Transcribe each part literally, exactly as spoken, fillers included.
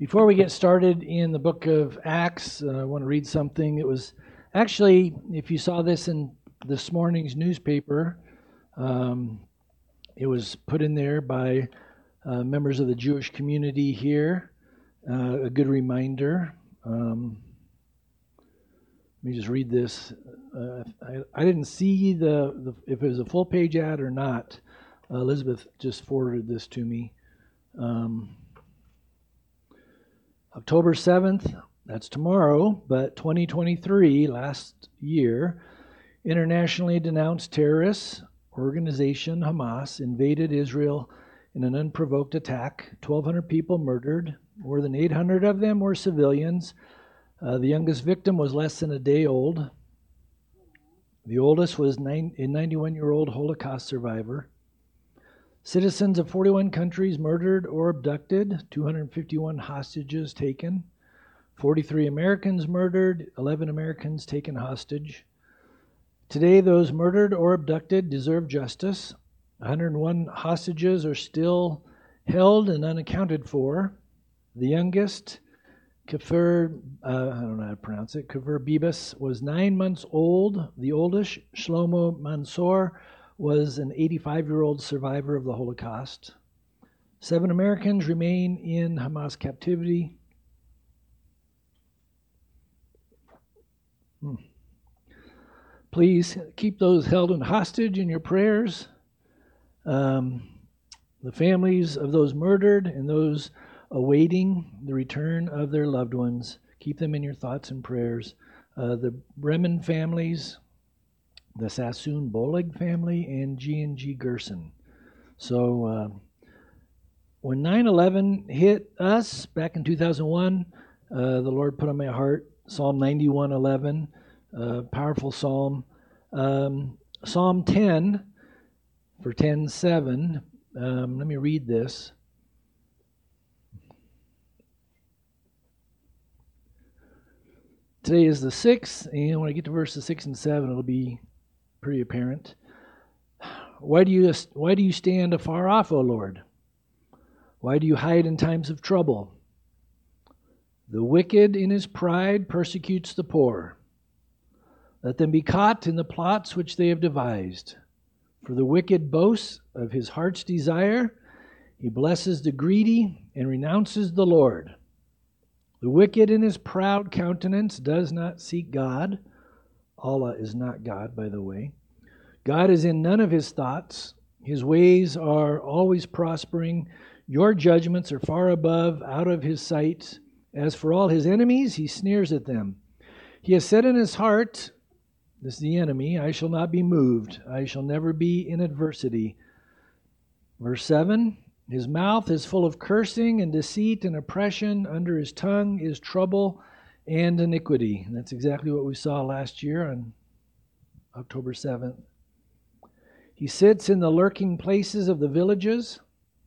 Before we get started in the book of Acts, uh, I want to read something. It was actually, if you saw this in this morning's newspaper, um, it was put in there by uh, members of the Jewish community here. Uh, a good reminder. Um, let me just read this. Uh, I, I didn't see the, the if it was a full page ad or not. Uh, Elizabeth just forwarded this to me. Um, October seventh, that's tomorrow, but twenty twenty-three, last year, internationally denounced terrorist organization Hamas invaded Israel in an unprovoked attack. twelve hundred people murdered. More than eight hundred of them were civilians. Uh, the youngest victim was less than a day old. The oldest was nine, a ninety-one-year-old Holocaust survivor. Citizens of forty-one countries murdered or abducted, two hundred fifty-one hostages taken, forty-three Americans murdered, eleven Americans taken hostage. Today, those murdered or abducted deserve justice. one hundred one hostages are still held and unaccounted for. The youngest, Kfir, uh, I don't know how to pronounce it, Kfir Bibas, was nine months old. The oldest, Shlomo Mansour, was an eighty-five-year-old survivor of the Holocaust. Seven Americans remain in Hamas captivity. Hmm. Please keep those held in hostage in your prayers. Um, the families of those murdered and those awaiting the return of their loved ones, keep them in your thoughts and prayers. Uh, the Bremen families, the Sassoon Bolig family, and G and G Gerson. So uh, when nine eleven hit us back in two thousand one, uh, the Lord put on my heart Psalm ninety-one eleven, uh, powerful psalm. Um, Psalm ten for ten seven. Um, let me read this. Today is the sixth, and when I get to verses six and seven, it'll be pretty apparent. Why do you why do you stand afar off, O Lord? Why do you hide in times of trouble? The wicked in his pride persecutes the poor. Let them be caught in the plots which they have devised. For the wicked boasts of his heart's desire. He blesses the greedy and renounces the Lord. The wicked in his proud countenance does not seek God. Allah is not God, by the way. God is in none of his thoughts. His ways are always prospering. Your judgments are far above, out of his sight. As for all his enemies, he sneers at them. He has said in his heart, this is the enemy, I shall not be moved. I shall never be in adversity. Verse seven, his mouth is full of cursing and deceit and oppression. Under his tongue is trouble and iniquity. And that's exactly what we saw last year on October seventh. He sits in the lurking places of the villages.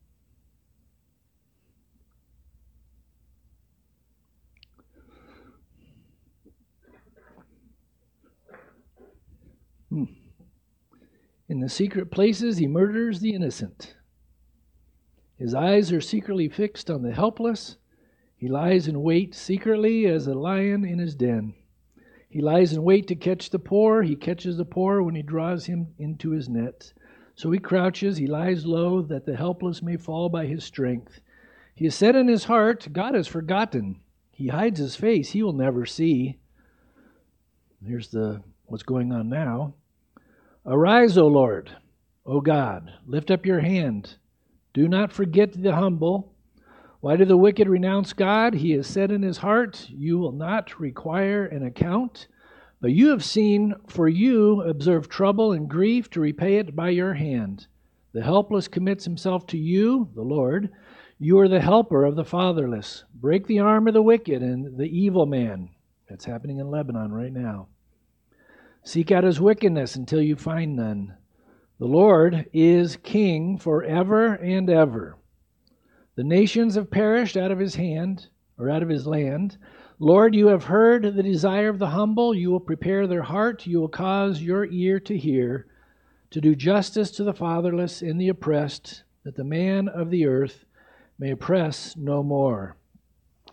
Hmm. In the secret places, he murders the innocent. His eyes are secretly fixed on the helpless. He lies in wait secretly as a lion in his den. He lies in wait to catch the poor. He catches the poor when he draws him into his net. So he crouches, he lies low, that the helpless may fall by his strength. He has said in his heart, God has forgotten. He hides his face, he will never see. Here's the what's going on now. Arise, O Lord, O God, lift up your hand. Do not forget the humble. Why do the wicked renounce God? He has said in his heart, you will not require an account. But you have seen, for you observe trouble and grief to repay it by your hand. The helpless commits himself to you, the Lord. You are the helper of the fatherless. Break the arm of the wicked and the evil man. That's happening in Lebanon right now. Seek out his wickedness until you find none. The Lord is king forever and ever. The nations have perished out of his hand, or out of his land. Lord, you have heard the desire of the humble. You will prepare their heart. You will cause your ear to hear, to do justice to the fatherless and the oppressed, that the man of the earth may oppress no more.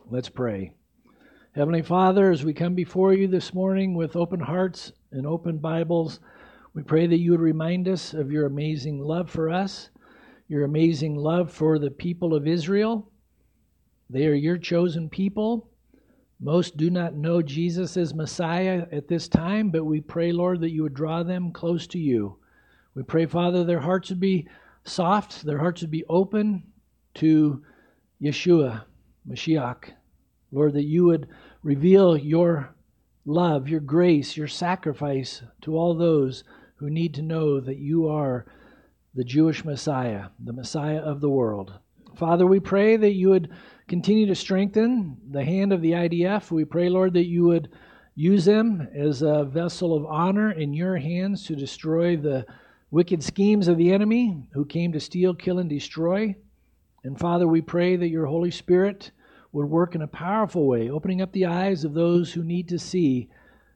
Let's pray. Heavenly Father, as we come before you this morning with open hearts and open Bibles, we pray that you would remind us of your amazing love for us, your amazing love for the people of Israel. They are your chosen people. Most do not know Jesus as Messiah at this time, but we pray, Lord, that you would draw them close to you. We pray, Father, their hearts would be soft, their hearts would be open to Yeshua, Mashiach. Lord, that you would reveal your love, your grace, your sacrifice to all those who need to know that you are the Jewish Messiah, the Messiah of the world. Father, we pray that you would continue to strengthen the hand of the I D F. We pray, Lord, that you would use them as a vessel of honor in your hands to destroy the wicked schemes of the enemy who came to steal, kill, and destroy. And Father, we pray that your Holy Spirit would work in a powerful way, opening up the eyes of those who need to see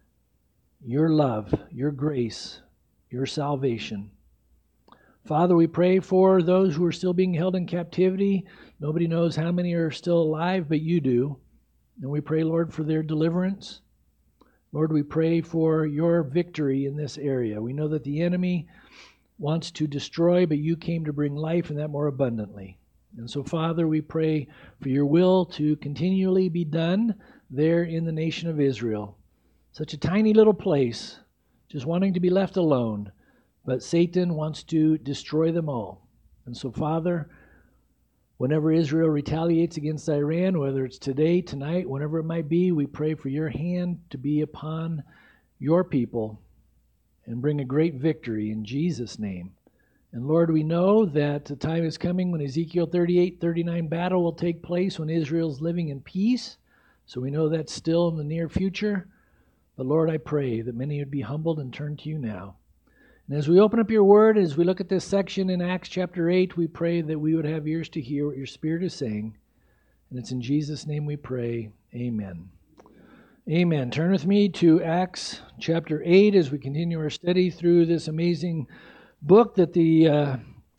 your love, your grace, your salvation. Father, we pray for those who are still being held in captivity. Nobody knows how many are still alive, but you do. And we pray, Lord, for their deliverance. Lord, we pray for your victory in this area. We know that the enemy wants to destroy, but you came to bring life and that more abundantly. And so, Father, we pray for your will to continually be done there in the nation of Israel. Such a tiny little place, just wanting to be left alone, but Satan wants to destroy them all. And so, Father, whenever Israel retaliates against Iran, whether it's today, tonight, whenever it might be, we pray for your hand to be upon your people and bring a great victory in Jesus' name. And Lord, we know that the time is coming when Ezekiel thirty-eight thirty-nine battle will take place when Israel's living in peace. So we know that's still in the near future. But Lord, I pray that many would be humbled and turn to you now. And as we open up your word, as we look at this section in Acts chapter eight, we pray that we would have ears to hear what your Spirit is saying. And it's in Jesus' name we pray. Amen. Amen. Turn with me to Acts chapter eight as we continue our study through this amazing book that the uh,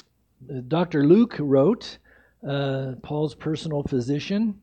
Doctor Luke wrote, uh, Paul's personal physician.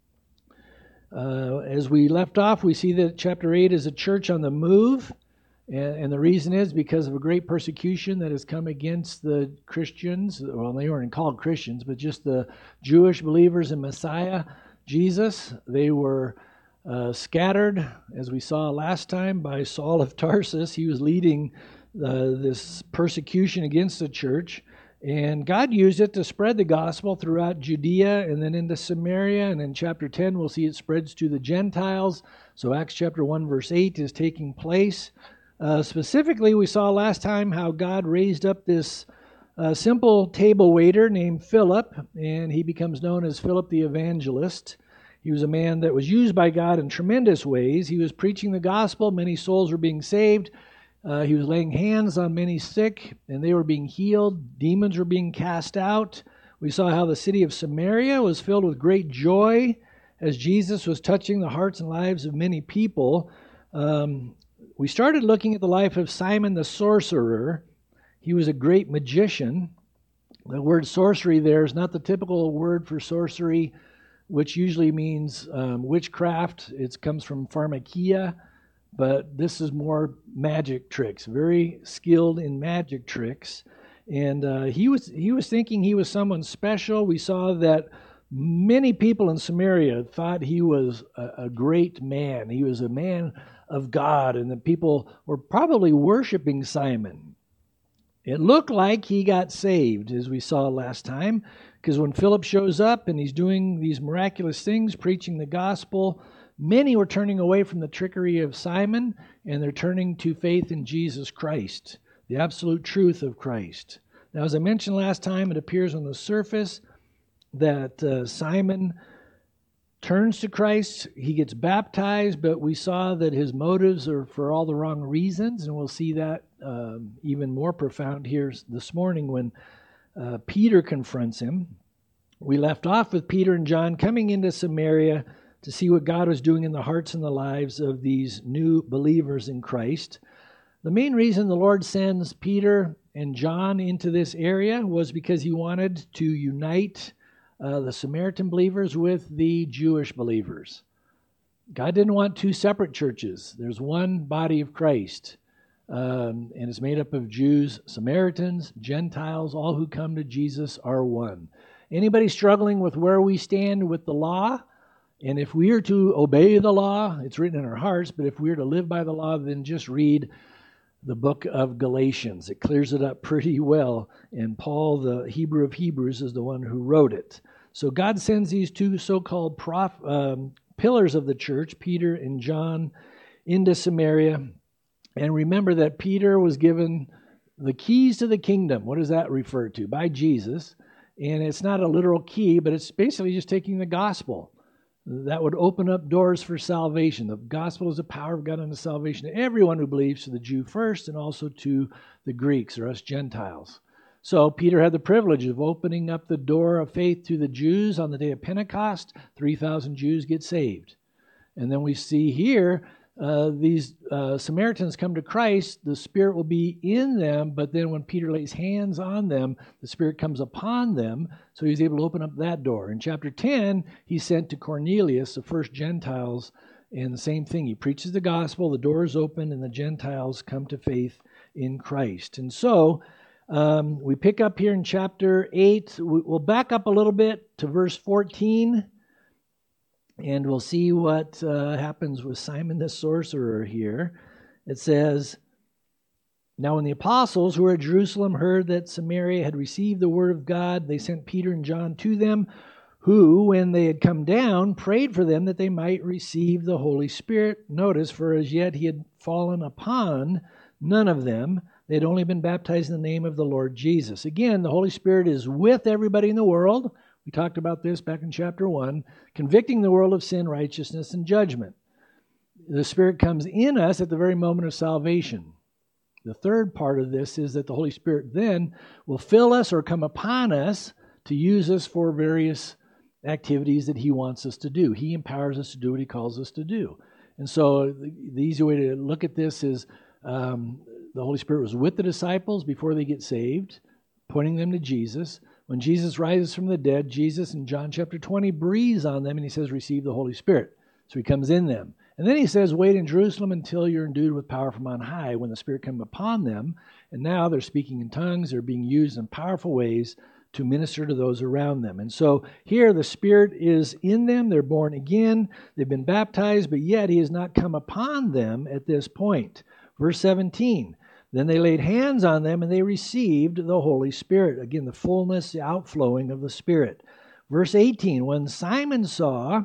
Uh, as we left off, we see that chapter eight is a church on the move, and, and the reason is because of a great persecution that has come against the Christians. Well, they weren't called Christians, but just the Jewish believers in Messiah, Jesus. They were uh, scattered, as we saw last time, by Saul of Tarsus. He was leading Uh, this persecution against the church, and God used it to spread the gospel throughout Judea and then into Samaria, and in chapter ten we'll see it spreads to the Gentiles. So Acts chapter one verse eight is taking place. Uh, specifically, we saw last time how God raised up this uh, simple table waiter named Philip, and he becomes known as Philip the Evangelist. He was a man that was used by God in tremendous ways. He was preaching the gospel, many souls were being saved. Uh, he was laying hands on many sick, and they were being healed. Demons were being cast out. We saw how the city of Samaria was filled with great joy as Jesus was touching the hearts and lives of many people. Um, we started looking at the life of Simon the sorcerer. He was a great magician. The word sorcery there is not the typical word for sorcery, which usually means um, witchcraft. It comes from pharmakia. But this is more magic tricks, very skilled in magic tricks. And uh, he was he was thinking he was someone special. We saw that many people in Samaria thought he was a, a great man. He was a man of God, and the people were probably worshiping Simon. It looked like he got saved, as we saw last time, because when Philip shows up and he's doing these miraculous things, preaching the gospel, many were turning away from the trickery of Simon, and they're turning to faith in Jesus Christ, the absolute truth of Christ. Now, as I mentioned last time, it appears on the surface that uh, Simon turns to Christ. He gets baptized, but we saw that his motives are for all the wrong reasons, and we'll see that um, even more profound here this morning when uh, Peter confronts him. We left off with Peter and John coming into Samaria to see what God was doing in the hearts and the lives of these new believers in Christ. The main reason the Lord sends Peter and John into this area was because he wanted to unite uh, the Samaritan believers with the Jewish believers. God didn't want two separate churches. There's one body of Christ, um, and it's made up of Jews, Samaritans, Gentiles. All who come to Jesus are one. Anybody struggling with where we stand with the law? And if we are to obey the law, it's written in our hearts, but if we are to live by the law, then just read the book of Galatians. It clears it up pretty well, and Paul, the Hebrew of Hebrews, is the one who wrote it. So God sends these two so-called prof, um, pillars of the church, Peter and John, into Samaria. And remember that Peter was given the keys to the kingdom. What does that refer to? By Jesus. And it's not a literal key, but it's basically just taking the gospel. That would open up doors for salvation. The gospel is the power of God unto salvation to everyone who believes, to the Jew first and also to the Greeks, or us Gentiles. So Peter had the privilege of opening up the door of faith to the Jews on the day of Pentecost. three thousand Jews get saved. And then we see here, uh, these uh, Samaritans come to Christ. The Spirit will be in them, but then when Peter lays hands on them, the Spirit comes upon them, so he's able to open up that door. In chapter ten, he's sent to Cornelius, the first Gentiles, and the same thing. He preaches the gospel, the door is open, and the Gentiles come to faith in Christ. And so, um, we pick up here in chapter eight. We'll back up a little bit to verse fourteen, and we'll see what uh, happens with Simon the sorcerer here. It says, "Now when the apostles who were at Jerusalem heard that Samaria had received the word of God, they sent Peter and John to them, who, when they had come down, prayed for them that they might receive the Holy Spirit. Notice, for as yet he had fallen upon none of them. They had only been baptized in the name of the Lord Jesus." Again, the Holy Spirit is with everybody in the world. We talked about this back in chapter one, convicting the world of sin, righteousness, and judgment. The Spirit comes in us at the very moment of salvation. The third part of this is that the Holy Spirit then will fill us or come upon us to use us for various activities that He wants us to do. He empowers us to do what He calls us to do. And so the, the easy way to look at this is um, the Holy Spirit was with the disciples before they get saved, pointing them to Jesus. When Jesus rises from the dead, Jesus in John chapter twenty breathes on them and He says, "Receive the Holy Spirit." So He comes in them. And then He says, "Wait in Jerusalem until you're endued with power from on high," when the Spirit comes upon them. And now they're speaking in tongues. They're being used in powerful ways to minister to those around them. And so here the Spirit is in them. They're born again. They've been baptized, but yet He has not come upon them at this point. Verse seventeen, "Then they laid hands on them and they received the Holy Spirit." Again, the fullness, the outflowing of the Spirit. Verse eighteen, "When Simon saw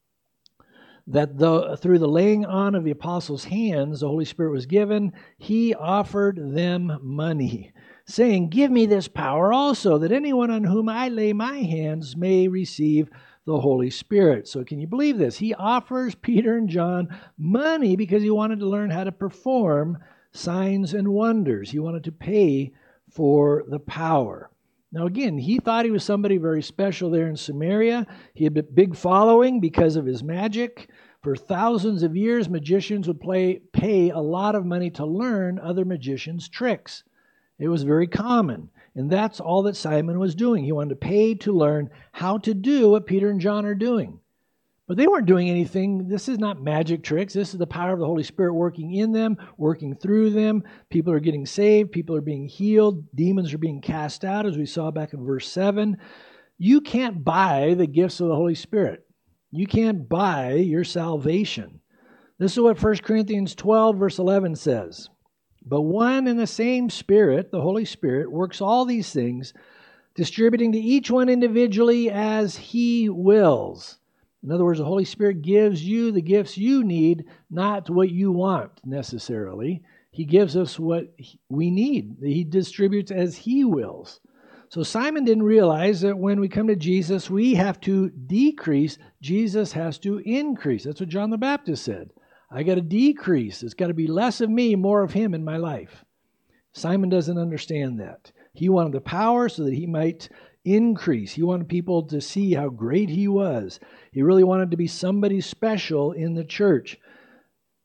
that the, through the laying on of the apostles' hands the Holy Spirit was given, he offered them money, saying, 'Give me this power also, that anyone on whom I lay my hands may receive the Holy Spirit.'" So can you believe this? He offers Peter and John money because he wanted to learn how to perform signs and wonders. He wanted to pay for the power. Now again, he thought he was somebody very special there in Samaria. He had a big following because of his magic. For thousands of years, magicians would play, pay a lot of money to learn other magicians' tricks. It was very common. And that's all that Simon was doing. He wanted to pay to learn how to do what Peter and John are doing. But they weren't doing anything. This is not magic tricks. This is the power of the Holy Spirit working in them, working through them. People are getting saved. People are being healed. Demons are being cast out, as we saw back in verse seven. You can't buy the gifts of the Holy Spirit. You can't buy your salvation. This is what First Corinthians twelve, verse eleven says. "But one and the same Spirit, the Holy Spirit, works all these things, distributing to each one individually as He wills." In other words, the Holy Spirit gives you the gifts you need, not what you want necessarily. He gives us what we need. He distributes as He wills. So Simon didn't realize that when we come to Jesus, we have to decrease. Jesus has to increase. That's what John the Baptist said. I got to decrease. It's got to be less of me, more of Him in my life. Simon doesn't understand that. He wanted the power so that he might increase. He wanted people to see how great he was. He really wanted to be somebody special in the church.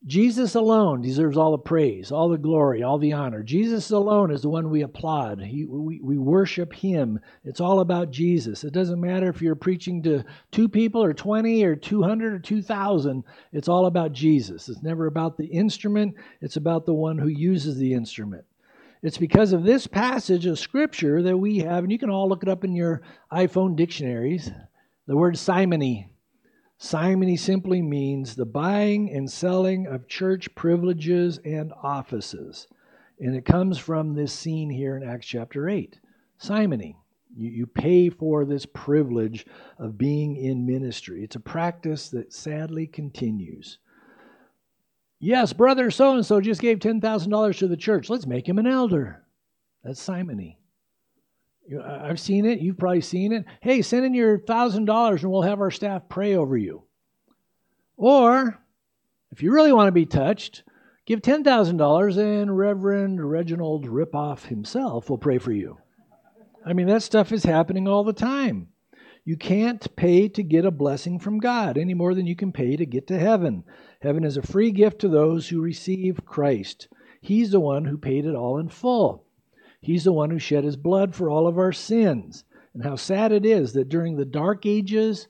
Jesus alone deserves all the praise, all the glory, all the honor. Jesus alone is the one we applaud. He, we, we worship Him. It's all about Jesus. It doesn't matter if you're preaching to two people or twenty or two hundred or two thousand. It's all about Jesus. It's never about the instrument. It's about the one who uses the instrument. It's because of this passage of Scripture that we have, and you can all look it up in your iPhone dictionaries, the word simony. Simony simply means the buying and selling of church privileges and offices. And it comes from this scene here in Acts chapter eight. Simony. You, you pay for this privilege of being in ministry. It's a practice that sadly continues. Yes, brother so-and-so just gave ten thousand dollars to the church. Let's make him an elder. That's simony. I've seen it. You've probably seen it. Hey, send in your one thousand dollars and we'll have our staff pray over you. Or, if you really want to be touched, give ten thousand dollars and Reverend Reginald Ripoff himself will pray for you. I mean, that stuff is happening all the time. You can't pay to get a blessing from God any more than you can pay to get to heaven. Heaven is a free gift to those who receive Christ. He's the one who paid it all in full. He's the one who shed His blood for all of our sins. And how sad it is that during the Dark Ages,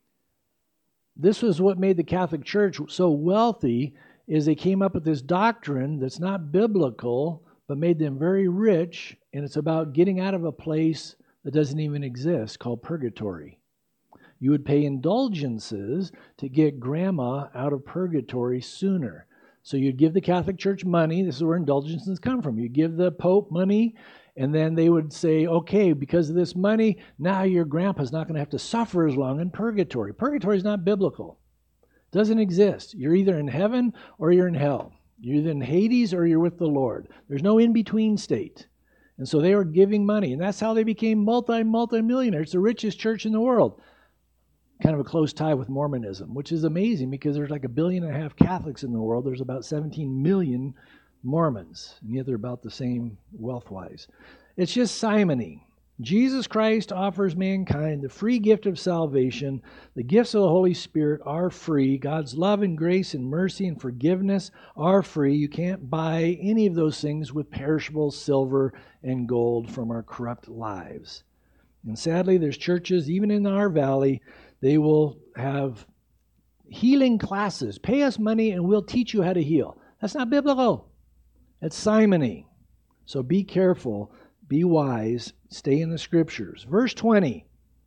this was what made the Catholic Church so wealthy, is they came up with this doctrine that's not biblical, but made them very rich, and it's about getting out of a place that doesn't even exist, called purgatory. You would pay indulgences to get grandma out of purgatory sooner. So you'd give the Catholic Church money. This is where indulgences come from. You give the Pope money, and then they would say, okay, because of this money, now your grandpa's not going to have to suffer as long in purgatory. Purgatory is not biblical. It doesn't exist. You're either in heaven or you're in hell. You're either in Hades or you're with the Lord. There's no in-between state. And so they were giving money, and that's how they became multi, multi-millionaires. It's the richest church in the world. Kind of a close tie with Mormonism, which is amazing because there's like a billion and a half Catholics in the world. There's about seventeen million Mormons, and yet they're about the same wealth-wise. It's just simony. Jesus Christ offers mankind the free gift of salvation. The gifts of the Holy Spirit are free. God's love and grace and mercy and forgiveness are free. You can't buy any of those things with perishable silver and gold from our corrupt lives. And sadly, there's churches, even in our valley, they will have healing classes. Pay us money and we'll teach you how to heal. That's not biblical. It's simony. So be careful, be wise, stay in the Scriptures. Verse twenty,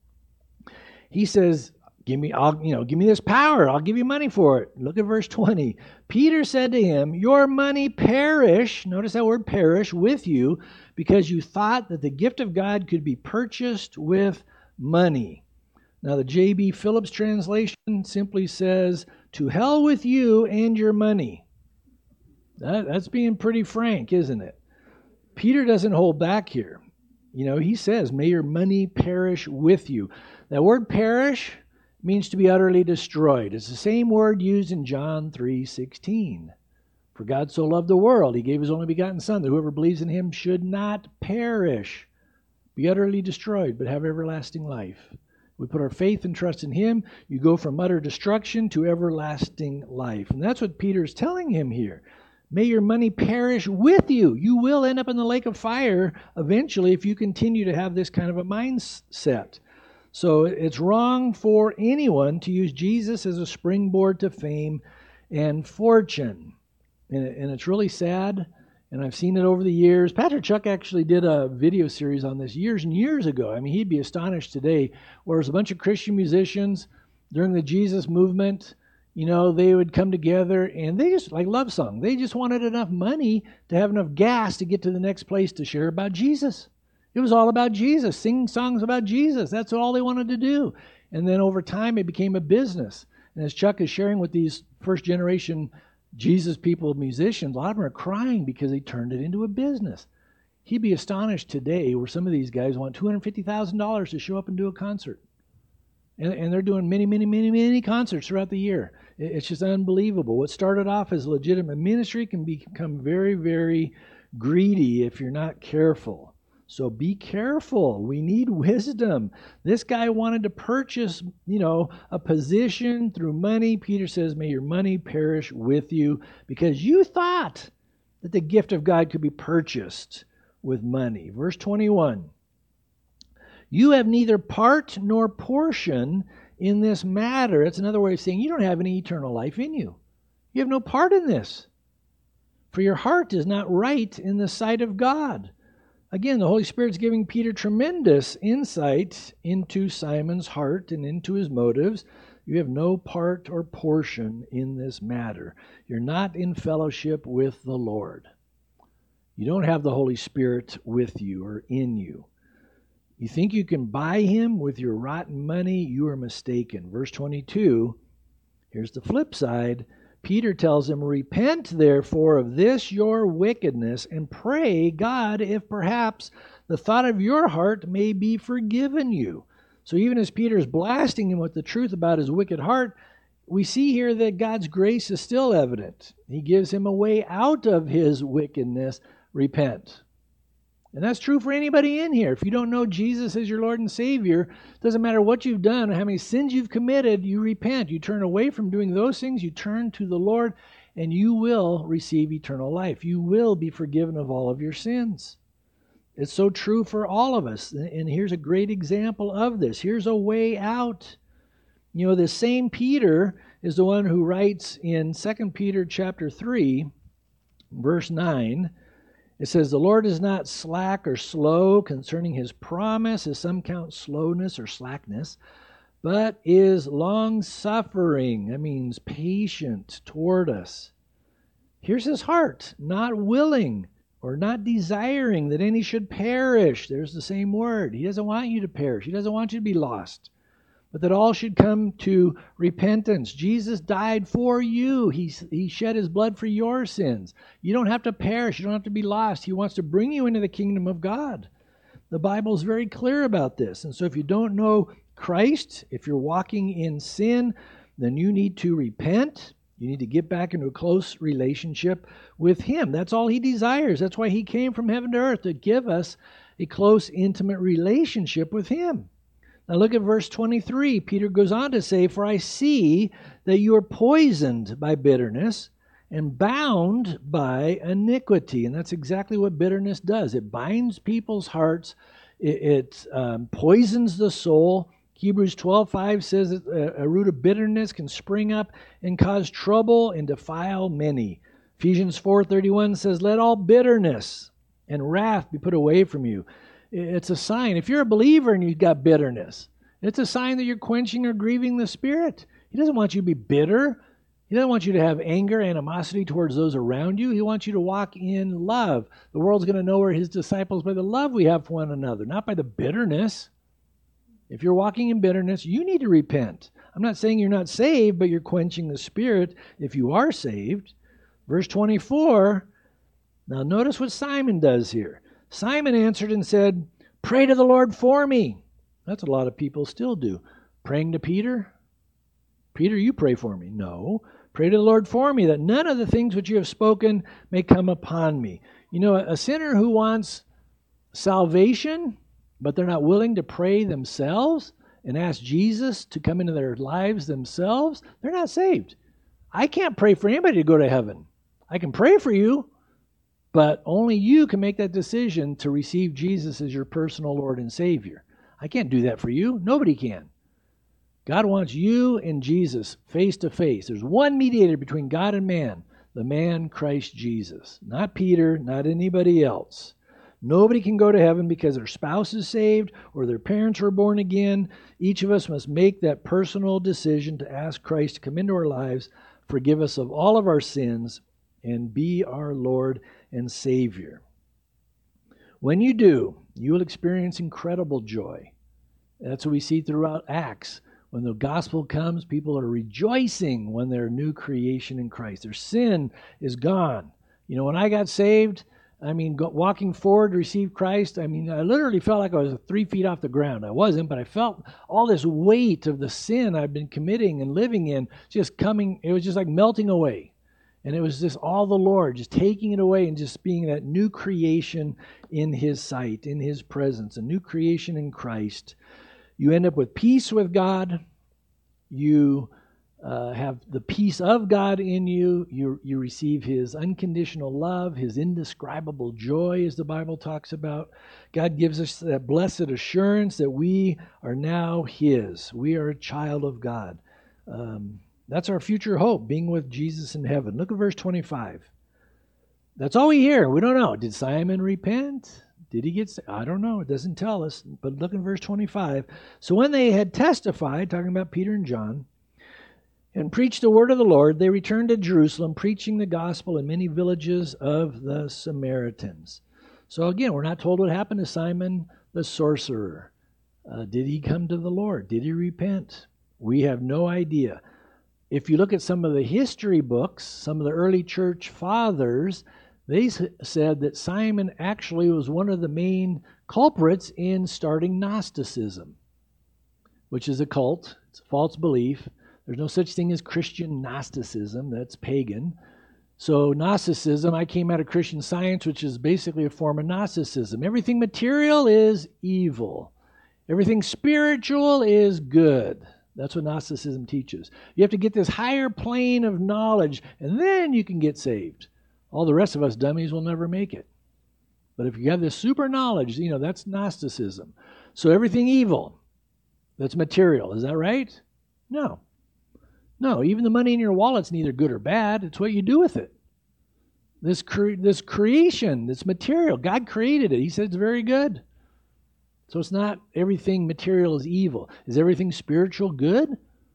he says, "Give me, I'll, you know, give me this power. I'll give you money for it." Look at verse twenty. Peter said to him, "Your money perish." Notice that word "perish" with you, because you thought that the gift of God could be purchased with money. Now, the J B Phillips translation simply says, "To hell with you and your money." That, that's being pretty frank, isn't it? Peter doesn't hold back here. You know, he says, "May your money perish with you." That word "perish" means to be utterly destroyed. It's the same word used in John three sixteen. "For God so loved the world, He gave His only begotten Son, that whoever believes in Him should not perish, be utterly destroyed, but have everlasting life." We put our faith and trust in Him. You go from utter destruction to everlasting life. And that's what Peter's telling him here. May your money perish with you. You will end up in the lake of fire eventually if you continue to have this kind of a mindset. So it's wrong for anyone to use Jesus as a springboard to fame and fortune. And it's really sad. And I've seen it over the years. Pastor Chuck actually did a video series on this years and years ago. I mean, he'd be astonished today, where there's a bunch of Christian musicians during the Jesus movement. You know, they would come together and they just, like love song, they just wanted enough money to have enough gas to get to the next place to share about Jesus. It was all about Jesus, singing songs about Jesus. That's all they wanted to do. And then over time, it became a business. And as Chuck is sharing with these first generation Jesus people, musicians, a lot of them are crying because they turned it into a business. He'd be astonished today where some of these guys want two hundred fifty thousand dollars to show up and do a concert. And, and they're doing many, many, many, many concerts throughout the year. It's just unbelievable. What started off as legitimate ministry can become very, very greedy if you're not careful. So be careful. We need wisdom. This guy wanted to purchase, you know, a position through money. Peter says, may your money perish with you, because you thought that the gift of God could be purchased with money. Verse twenty-one, you have neither part nor portion in this matter. That's another way of saying you don't have any eternal life in you. You have no part in this. For your heart is not right in the sight of God. Again, the Holy Spirit's giving Peter tremendous insight into Simon's heart and into his motives. You have no part or portion in this matter. You're not in fellowship with the Lord. You don't have the Holy Spirit with you or in you. You think you can buy him with your rotten money? You are mistaken. Verse twenty-two, here's the flip side. Peter tells him, repent therefore of this your wickedness, and pray God if perhaps the thought of your heart may be forgiven you. So even as Peter's blasting him with the truth about his wicked heart, we see here that God's grace is still evident. He gives him a way out of his wickedness. Repent. And that's true for anybody in here. If you don't know Jesus as your Lord and Savior, it doesn't matter what you've done or how many sins you've committed, you repent. You turn away from doing those things, you turn to the Lord, and you will receive eternal life. You will be forgiven of all of your sins. It's so true for all of us. And here's a great example of this. Here's a way out. You know, this same Peter is the one who writes in Second Peter chapter three, verse nine, it says, the Lord is not slack or slow concerning his promise, as some count slowness or slackness, but is long-suffering. That means patient toward us. Here's his heart, not willing or not desiring that any should perish. There's the same word. He doesn't want you to perish. He doesn't want you to be lost, but that all should come to repentance. Jesus died for you. He, he shed his blood for your sins. You don't have to perish. You don't have to be lost. He wants to bring you into the kingdom of God. The Bible is very clear about this. And so if you don't know Christ, if you're walking in sin, then you need to repent. You need to get back into a close relationship with him. That's all he desires. That's why he came from heaven to earth, to give us a close, intimate relationship with him. Now look at verse twenty-three. Peter goes on to say, for I see that you are poisoned by bitterness and bound by iniquity. And that's exactly what bitterness does. It binds people's hearts. It, it um, poisons the soul. Hebrews twelve five says that a, a root of bitterness can spring up and cause trouble and defile many. Ephesians four thirty-one says, let all bitterness and wrath be put away from you. It's a sign. If you're a believer and you've got bitterness, it's a sign that you're quenching or grieving the Spirit. He doesn't want you to be bitter. He doesn't want you to have anger, animosity towards those around you. He wants you to walk in love. The world's going to know we're his disciples by the love we have for one another, not by the bitterness. If you're walking in bitterness, you need to repent. I'm not saying you're not saved, but you're quenching the Spirit if you are saved. Verse twenty-four, now notice what Simon does here. Simon answered and said, pray to the Lord for me. That's what a lot of people still do. Praying to Peter? Peter, you pray for me. No. Pray to the Lord for me, that none of the things which you have spoken may come upon me. You know, a sinner who wants salvation, but they're not willing to pray themselves and ask Jesus to come into their lives themselves, they're not saved. I can't pray for anybody to go to heaven. I can pray for you, but only you can make that decision to receive Jesus as your personal Lord and Savior. I can't do that for you. Nobody can. God wants you and Jesus face to face. There's one mediator between God and man, the man Christ Jesus. Not Peter, not anybody else. Nobody can go to heaven because their spouse is saved or their parents were born again. Each of us must make that personal decision to ask Christ to come into our lives, forgive us of all of our sins, and be our Lord and Savior. When you do, you will experience incredible joy. That's what we see throughout Acts. When the gospel comes, people are rejoicing when they're a new creation in Christ. Their sin is gone. You know, when I got saved, I mean, go, walking forward to receive Christ, I mean, I literally felt like I was three feet off the ground. I wasn't, but I felt all this weight of the sin I've been committing and living in just coming. It was just like melting away. And it was just all the Lord, just taking it away and just being that new creation in His sight, in His presence, a new creation in Christ. You end up with peace with God. You uh, have the peace of God in you. You you receive His unconditional love, His indescribable joy, as the Bible talks about. God gives us that blessed assurance that we are now His. We are a child of God. Um, That's our future hope, being with Jesus in heaven. Look at verse twenty-five. That's all we hear. We don't know. Did Simon repent? Did he get saved? I don't know. It doesn't tell us. But look in verse twenty-five. So when they had testified, talking about Peter and John, and preached the word of the Lord, they returned to Jerusalem, preaching the gospel in many villages of the Samaritans. So again, we're not told what happened to Simon the sorcerer. Uh, did he come to the Lord? Did he repent? We have no idea. If you look at some of the history books, some of the early church fathers, they said that Simon actually was one of the main culprits in starting Gnosticism, which is a cult. It's a false belief. There's no such thing as Christian Gnosticism. That's pagan. So Gnosticism, I came out of Christian Science, which is basically a form of Gnosticism. Everything material is evil. Everything spiritual is good. That's what Gnosticism teaches. You have to get this higher plane of knowledge, and then you can get saved. All the rest of us dummies will never make it. But if you have this super knowledge, you know, that's Gnosticism. So everything evil, that's material. Is that right? No. No, even the money in your wallet's neither good or bad. It's what you do with it. This, cre- this creation, this material, God created it. He said it's very good. So it's not everything material is evil. Is everything spiritual good?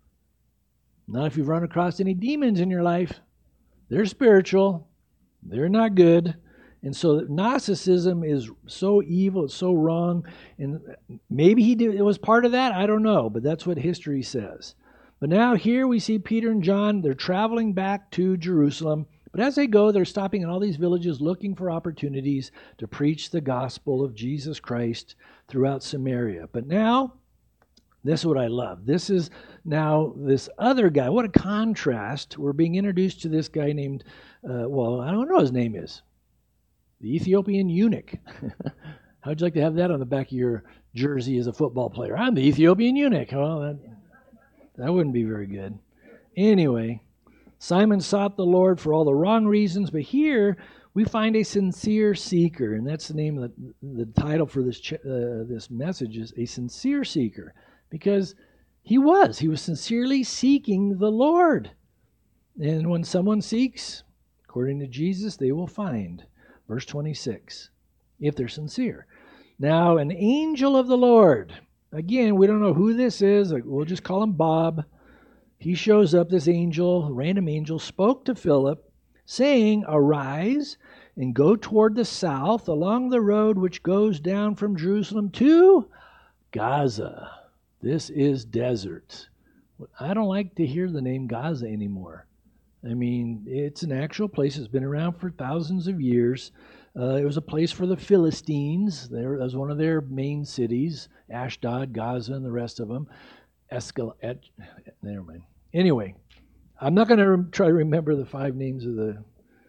Not if you've run across any demons in your life. They're spiritual. They're not good. And so Gnosticism is so evil, it's so wrong. And maybe he did, it was part of that. I don't know. But that's what history says. But now here we see Peter and John. They're traveling back to Jerusalem. But as they go, they're stopping in all these villages looking for opportunities to preach the gospel of Jesus Christ throughout Samaria. But now, this is what I love. This is now this other guy. What a contrast. We're being introduced to this guy named, uh, well, I don't know what his name is. The Ethiopian eunuch. How'd you like to have that on the back of your jersey as a football player? I'm the Ethiopian eunuch. Well, that, that wouldn't be very good. Anyway, Simon sought the Lord for all the wrong reasons, but here we find a sincere seeker, and that's the name of the, the title for this ch- uh, this message is A Sincere Seeker, because he was. He was sincerely seeking the Lord. And when someone seeks, according to Jesus, they will find. Verse twenty-six, if they're sincere. Now, an angel of the Lord, again, we don't know who this is. We'll just call him Bob. He shows up, this angel, random angel, spoke to Philip, saying, "Arise and go toward the south along the road which goes down from Jerusalem to Gaza." This is desert. I don't like to hear the name Gaza anymore. I mean, it's an actual place that's been around for thousands of years. Uh, it was a place for the Philistines. There was one of their main cities, Ashdod, Gaza, and the rest of them. Escal- et, never mind. Anyway, I'm not going to re- try to remember the five names of the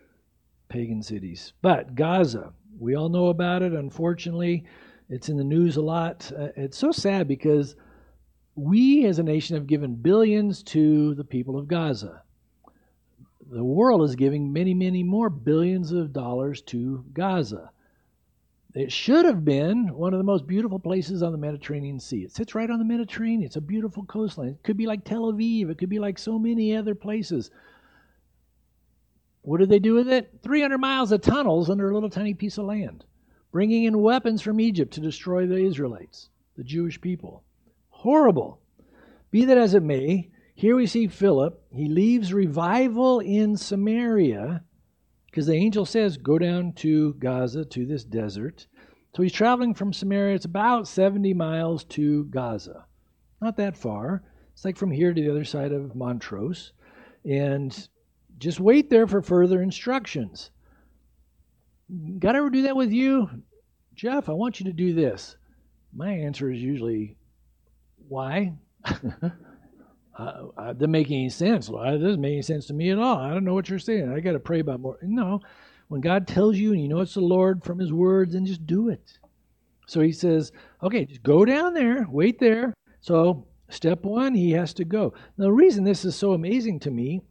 pagan cities. But Gaza, we all know about it. Unfortunately, it's in the news a lot. Uh, it's so sad because we as a nation have given billions to the people of Gaza. The world is giving many, many more billions of dollars to Gaza. It should have been one of the most beautiful places on the Mediterranean Sea. It sits right on the Mediterranean. It's a beautiful coastline. It could be like Tel Aviv. It could be like so many other places. What did they do with it? three hundred miles of tunnels under a little tiny piece of land, bringing in weapons from Egypt to destroy the Israelites, the Jewish people. Horrible. Be that as it may, here we see Philip. He leaves revival in Samaria because the angel says, go down to Gaza, to this desert. So he's traveling from Samaria. It's about seventy miles to Gaza. Not that far. It's like from here to the other side of Montrose. And just wait there for further instructions. God ever do that with you? Jeff, I want you to do this. My answer is usually, why? uh, uh, doesn't make any sense, Lord. It doesn't make any sense to me at all. I don't know what you're saying. I got to pray about more. No, when God tells you and you know it's the Lord from his words, then just do it. So he says, okay, just go down there, wait there. So step one, he has to go. Now, the reason this is so amazing to me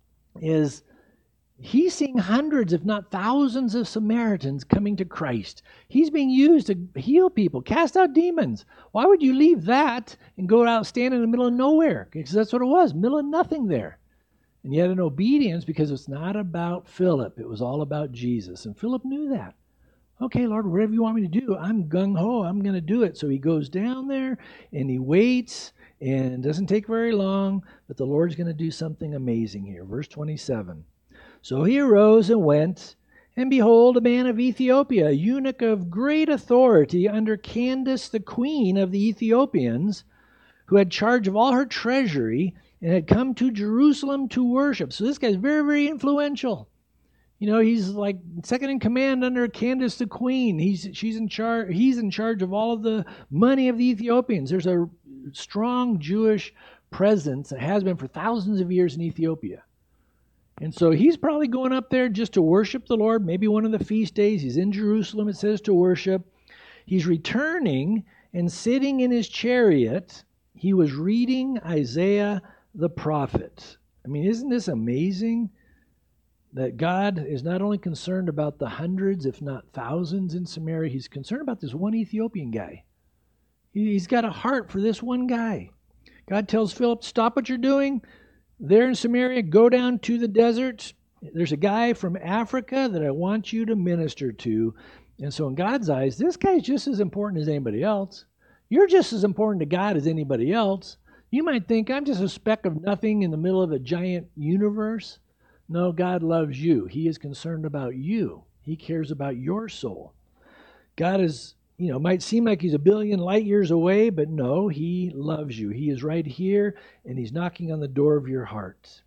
is he's seeing hundreds, if not thousands of Samaritans coming to Christ. He's being used to heal people, cast out demons. Why would you leave that and go out, stand in the middle of nowhere? Because that's what it was, middle of nothing there. And yet in obedience, because it's not about Philip, it was all about Jesus. And Philip knew that. Okay, Lord, whatever you want me to do, I'm gung-ho, I'm going to do it. So he goes down there and he waits, and it doesn't take very long, but the Lord's going to do something amazing here. Verse twenty-seven. So he arose and went, and behold, a man of Ethiopia, a eunuch of great authority under Candace, the queen of the Ethiopians, who had charge of all her treasury, and had come to Jerusalem to worship. So this guy's very, very influential. You know, he's like second in command under Candace the queen. He's she's in charge. He's in charge of all of the money of the Ethiopians. There's a strong Jewish presence that has been for thousands of years in Ethiopia. And so he's probably going up there just to worship the Lord, maybe one of the feast days. He's in Jerusalem, it says, to worship. He's returning and sitting in his chariot. He was reading Isaiah the prophet. I mean, isn't this amazing? That God is not only concerned about the hundreds, if not thousands in Samaria, he's concerned about this one Ethiopian guy. He's got a heart for this one guy. God tells Philip, stop what you're doing. There in Samaria, go down to the desert. There's a guy from Africa that I want you to minister to. And so in God's eyes, this guy's just as important as anybody else. You're just as important to God as anybody else. You might think, I'm just a speck of nothing in the middle of a giant universe. No, God loves you. He is concerned about you. He cares about your soul. God is, you know, might seem like he's a billion light years away, but no, he loves you. He is right here, and he's knocking on the door of your heart.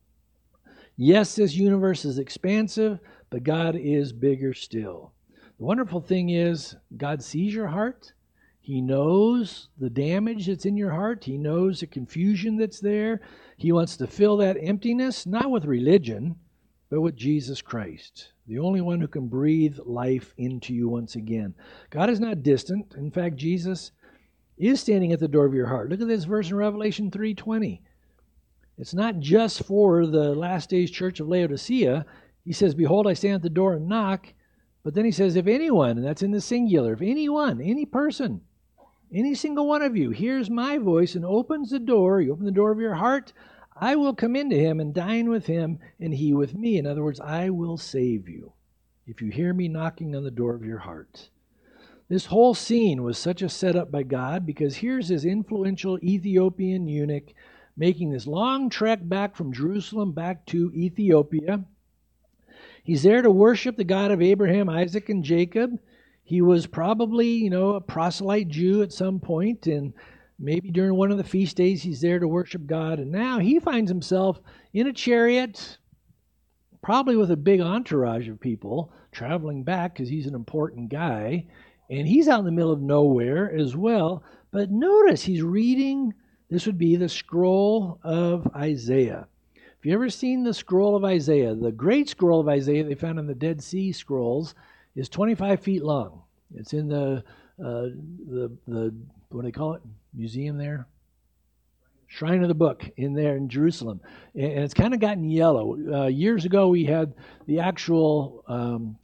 Yes, this universe is expansive, but God is bigger still. The wonderful thing is, God sees your heart. He knows the damage that's in your heart. He knows the confusion that's there. He wants to fill that emptiness, not with religion, but with Jesus Christ, the only one who can breathe life into you once again. God is not distant. In fact, Jesus is standing at the door of your heart. Look at this verse in Revelation three twenty. It's not just for the last days church of Laodicea. He says, behold, I stand at the door and knock. But then he says, if anyone, and that's in the singular, if anyone, any person, any single one of you hears my voice and opens the door, you open the door of your heart, I will come into him and dine with him and he with me. In other words, I will save you if you hear me knocking on the door of your heart. This whole scene was such a setup by God, because here's this influential Ethiopian eunuch making this long trek back from Jerusalem back to Ethiopia. He's there to worship the God of Abraham, Isaac, and Jacob. He was probably, you know, a proselyte Jew at some point, and maybe during one of the feast days he's there to worship God. And now he finds himself in a chariot, probably with a big entourage of people traveling back because he's an important guy. And he's out in the middle of nowhere as well. But notice he's reading, this would be the scroll of Isaiah. If you ever seen the scroll of Isaiah, the great scroll of Isaiah they found in the Dead Sea Scrolls is twenty-five feet long. It's in the, uh, the, the what do they call it, museum there? Shrine of the Book in there in Jerusalem. And it's kind of gotten yellow. Uh, years ago we had the actual um,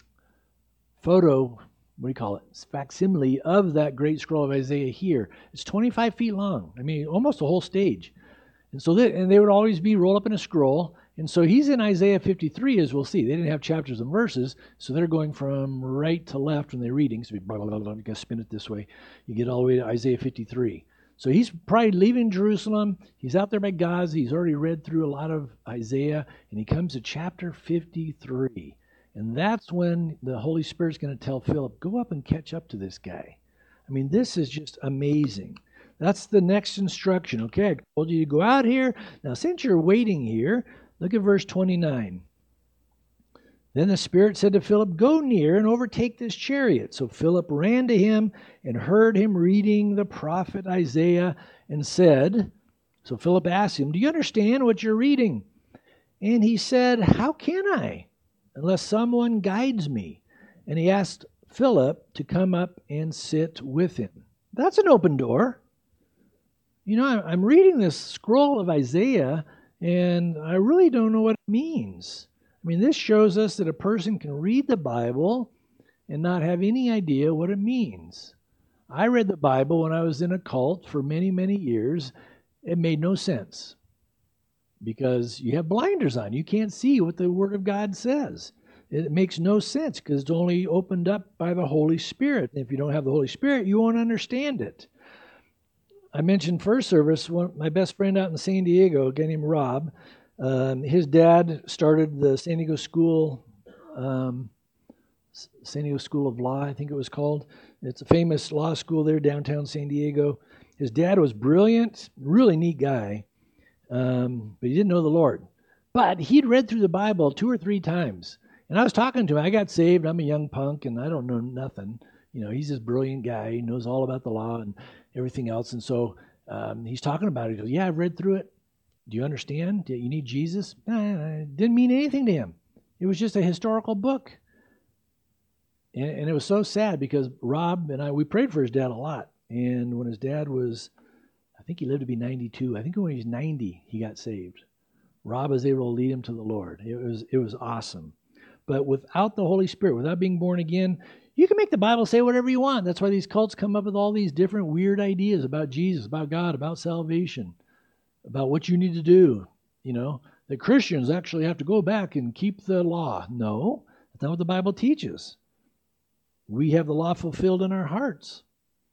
photo, what do you call it, facsimile of that great scroll of Isaiah here. It's twenty-five feet long. I mean, almost a whole stage. And so they, and they would always be rolled up in a scroll. And so he's in Isaiah fifty-three, as we'll see. They didn't have chapters and verses, so they're going from right to left when they're reading. So blah, blah, blah, blah, you got to spin it this way. You get all the way to Isaiah fifty-three. So he's probably leaving Jerusalem. He's out there by Gaza. He's already read through a lot of Isaiah, and he comes to chapter fifty-three. And that's when the Holy Spirit's going to tell Philip, go up and catch up to this guy. I mean, this is just amazing. That's the next instruction. Okay, I told you to go out here. Now, since you're waiting here, look at verse twenty-nine. Then the Spirit said to Philip, go near and overtake this chariot. So Philip ran to him and heard him reading the prophet Isaiah and said, So Philip asked him, do you understand what you're reading? And he said, how can I, unless someone guides me? And he asked Philip to come up and sit with him. That's an open door. You know, I'm reading this scroll of Isaiah, and I really don't know what it means. I mean, this shows us that a person can read the Bible and not have any idea what it means. I read the Bible when I was in a cult for many, many years. It made no sense because you have blinders on. You can't see what the Word of God says. It makes no sense because it's only opened up by the Holy Spirit. If you don't have the Holy Spirit, you won't understand it. I mentioned first service, one, my best friend out in San Diego, a guy named Rob, um, his dad started the San Diego School, um, San Diego School of Law, I think it was called. It's a famous law school there downtown San Diego. His dad was brilliant, really neat guy, um, but he didn't know the Lord. But he'd read through the Bible two or three times. And I was talking to him. I got saved. I'm a young punk, and I don't know nothing. You know, he's this brilliant guy. He knows all about the law and everything else. And so um, he's talking about it. He goes, yeah, I've read through it. Do you understand? Do you need Jesus? Nah, it didn't mean anything to him. It was just a historical book. And, and it was so sad because Rob and I, we prayed for his dad a lot. And when his dad was, I think he lived to be ninety-two. I think when he was ninety, he got saved. Rob was able to lead him to the Lord. It was it was awesome. But without the Holy Spirit, without being born again, you can make the Bible say whatever you want. That's why these cults come up with all these different weird ideas about Jesus, about God, about salvation, about what you need to do. You know, that Christians actually have to go back and keep the law. No, that's not what the Bible teaches. We have the law fulfilled in our hearts.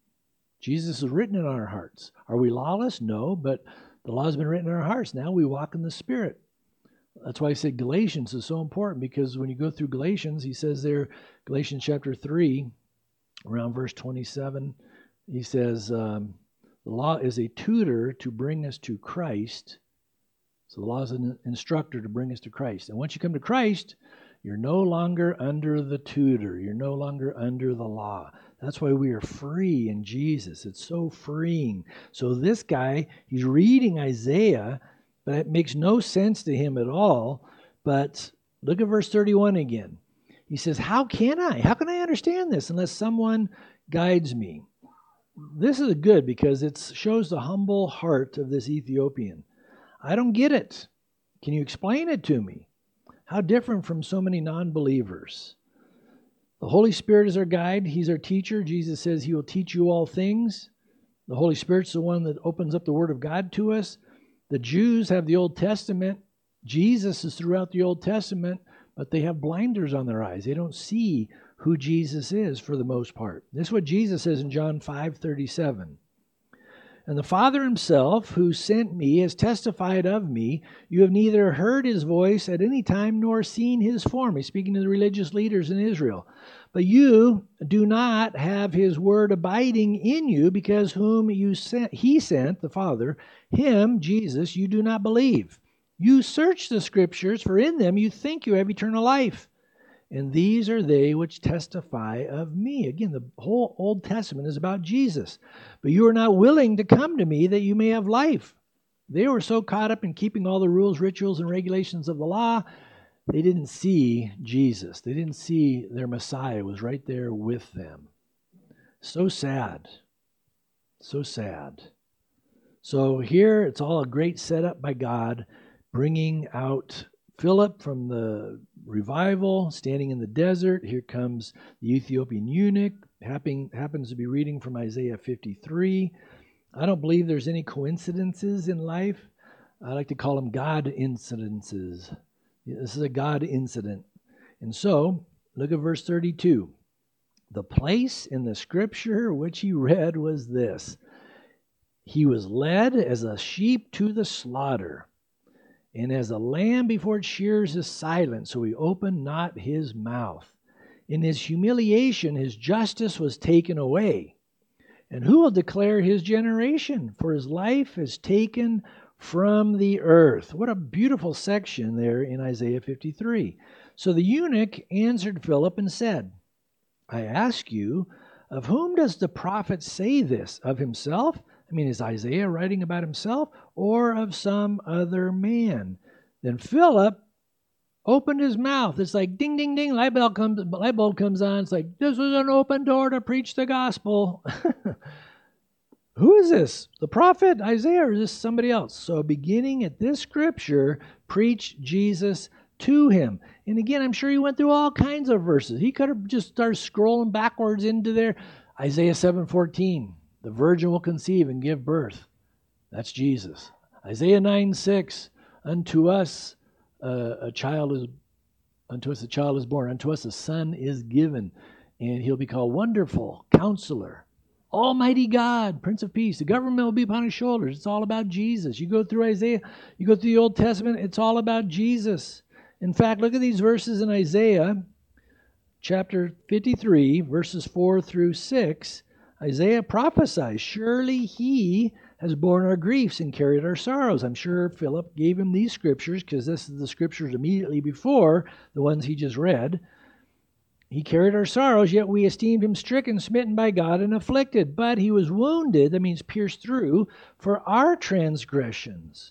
Jesus is written in our hearts. Are we lawless? No, but the law has been written in our hearts. Now we walk in the Spirit. That's why I said Galatians is so important, because when you go through Galatians, he says there, Galatians chapter three, around verse twenty-seven, he says, um, the law is a tutor to bring us to Christ. So the law is an instructor to bring us to Christ. And once you come to Christ, you're no longer under the tutor. You're no longer under the law. That's why we are free in Jesus. It's so freeing. So this guy, he's reading Isaiah, but it makes no sense to him at all. But look at verse thirty-one again. He says, how can I? How can I understand this unless someone guides me? This is good because it shows the humble heart of this Ethiopian. I don't get it. Can you explain it to me? How different from so many non-believers. The Holy Spirit is our guide. He's our teacher. Jesus says he will teach you all things. The Holy Spirit's the one that opens up the Word of God to us. The Jews have the Old Testament. Jesus is throughout the Old Testament, but they have blinders on their eyes. They don't see who Jesus is for the most part. This is what Jesus says in John five thirty-seven. And the Father himself, who sent me, has testified of me. You have neither heard his voice at any time nor seen his form. He's speaking to the religious leaders in Israel. But you do not have his word abiding in you, because whom you sent, he sent, the Father, him, Jesus, you do not believe. You search the Scriptures, for in them you think you have eternal life. And these are they which testify of me. Again, the whole Old Testament is about Jesus. But you are not willing to come to me that you may have life. They were so caught up in keeping all the rules, rituals, and regulations of the law, they didn't see Jesus. They didn't see their Messiah was right there with them. So sad. So sad. So here it's all a great setup by God, bringing out Philip from the revival, standing in the desert. Here comes the Ethiopian eunuch, happen, happens to be reading from Isaiah fifty-three. I don't believe there's any coincidences in life. I like to call them God incidences. This is a God incident. And so, look at verse thirty-two. The place in the scripture which he read was this. He was led as a sheep to the slaughter, and as a lamb before its shears is silent, so he opened not his mouth. In his humiliation his justice was taken away. And who will declare his generation? For his life is taken from the earth. What a beautiful section there in Isaiah fifty-three. So the eunuch answered Philip and said, I ask you, of whom does the prophet say this? Of himself? I mean, is Isaiah writing about himself or of some other man? Then Philip opened his mouth. It's like ding, ding, ding. Light bulb comes, light bulb comes on. It's like, this is an open door to preach the gospel. Who is this? The prophet Isaiah, or is this somebody else? So beginning at this scripture, preach Jesus to him. And again, I'm sure he went through all kinds of verses. He could have just started scrolling backwards into there. Isaiah seven fourteen, the virgin will conceive and give birth. That's Jesus. Isaiah nine six, unto us uh, a child is, unto us a child is born, unto us a son is given, and he'll be called Wonderful, Counselor, Almighty God, Prince of Peace. The government will be upon his shoulders. It's all about Jesus. You go through Isaiah, you go through the Old Testament, it's all about Jesus. In fact, look at these verses in Isaiah chapter fifty-three, verses four through six. Isaiah prophesies, surely he has borne our griefs and carried our sorrows. I'm sure Philip gave him these scriptures because this is the scriptures immediately before the ones he just read. He carried our sorrows, yet we esteemed him stricken, smitten by God, and afflicted. But he was wounded, that means pierced through, for our transgressions.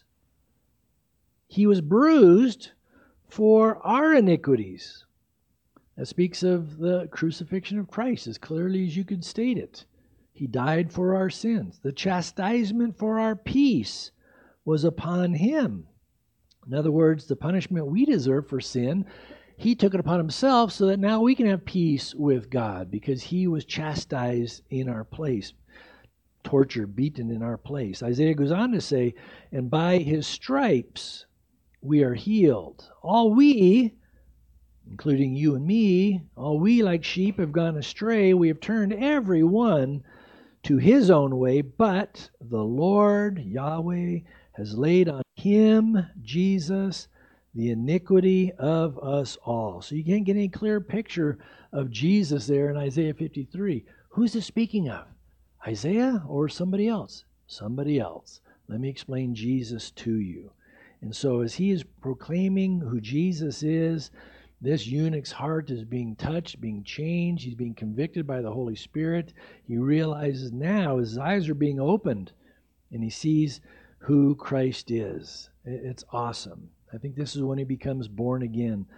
He was bruised for our iniquities. That speaks of the crucifixion of Christ as clearly as you could state it. He died for our sins. The chastisement for our peace was upon him. In other words, the punishment we deserve for sin, he took it upon himself so that now we can have peace with God because he was chastised in our place, tortured, beaten in our place. Isaiah goes on to say, and by his stripes we are healed. All we, including you and me, all we like sheep have gone astray. We have turned every one to his own way, but the Lord, Yahweh, has laid on him, Jesus, the iniquity of us all. So you can't get any clearer picture of Jesus there in Isaiah fifty-three. Who's it speaking of? Isaiah or somebody else? Somebody else. Let me explain Jesus to you. And so as he is proclaiming who Jesus is, this eunuch's heart is being touched, being changed. He's being convicted by the Holy Spirit. He realizes now his eyes are being opened and he sees who Christ is. It's awesome. I think this is when he becomes born again.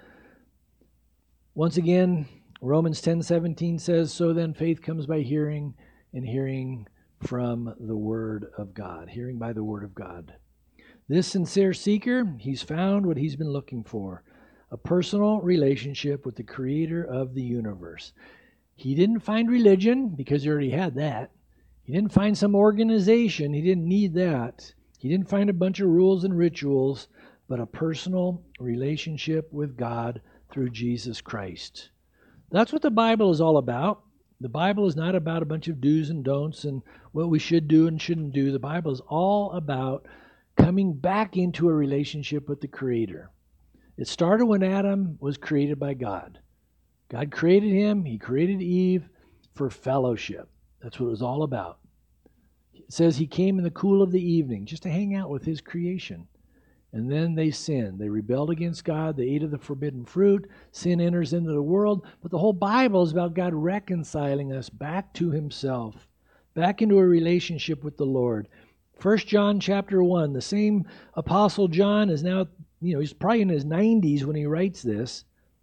Once again, Romans ten seventeen says, so then faith comes by hearing, and hearing from the Word of God. Hearing by the Word of God. This sincere seeker, he's found what he's been looking for. A personal relationship with the Creator of the universe. He didn't find religion because he already had that. He didn't find some organization. He didn't need that. He didn't find a bunch of rules and rituals, but a personal relationship with God through Jesus Christ. That's what the Bible is all about. The Bible is not about a bunch of do's and don'ts and what we should do and shouldn't do. The Bible is all about coming back into a relationship with the Creator. It started when Adam was created by God. God created him. He created Eve for fellowship. That's what it was all about. It says he came in the cool of the evening just to hang out with his creation. And then they sinned. They rebelled against God. They ate of the forbidden fruit. Sin enters into the world. But the whole Bible is about God reconciling us back to himself, back into a relationship with the Lord. First John chapter one, the same Apostle John is now, you know, he's probably in his nineties when he writes this.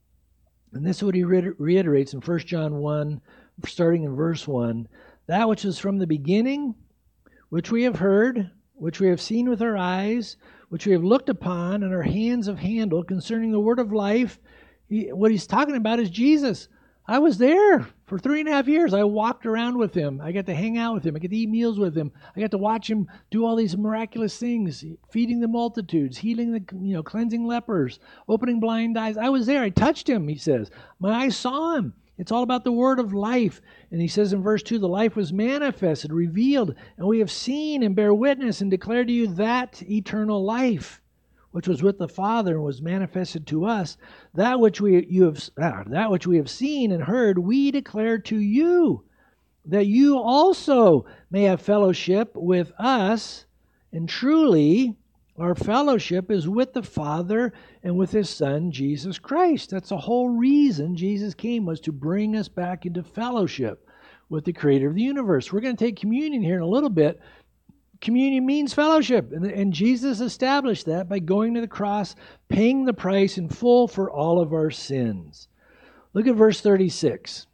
And this is what he reiterates in First John one, starting in verse one. That which is from the beginning, which we have heard, which we have seen with our eyes, which we have looked upon, and our hands have handled concerning the word of life. He, what he's talking about is Jesus. I was there for three and a half years. I walked around with him. I got to hang out with him. I got to eat meals with him. I got to watch him do all these miraculous things, feeding the multitudes, healing the, you know, cleansing lepers, opening blind eyes. I was there. I touched him, he says. My eyes saw him. It's all about the word of life. And he says in verse two, the life was manifested, revealed, and we have seen and bear witness and declare to you that eternal life, which was with the Father and was manifested to us. That which we you have ah, that which we have seen and heard, we declare to you, that you also may have fellowship with us. And truly, our fellowship is with the Father and with his Son, Jesus Christ. That's the whole reason Jesus came, was to bring us back into fellowship with the Creator of the universe. We're going to take communion here in a little bit. Communion means fellowship. And, and Jesus established that by going to the cross, paying the price in full for all of our sins. Look at verse thirty-six.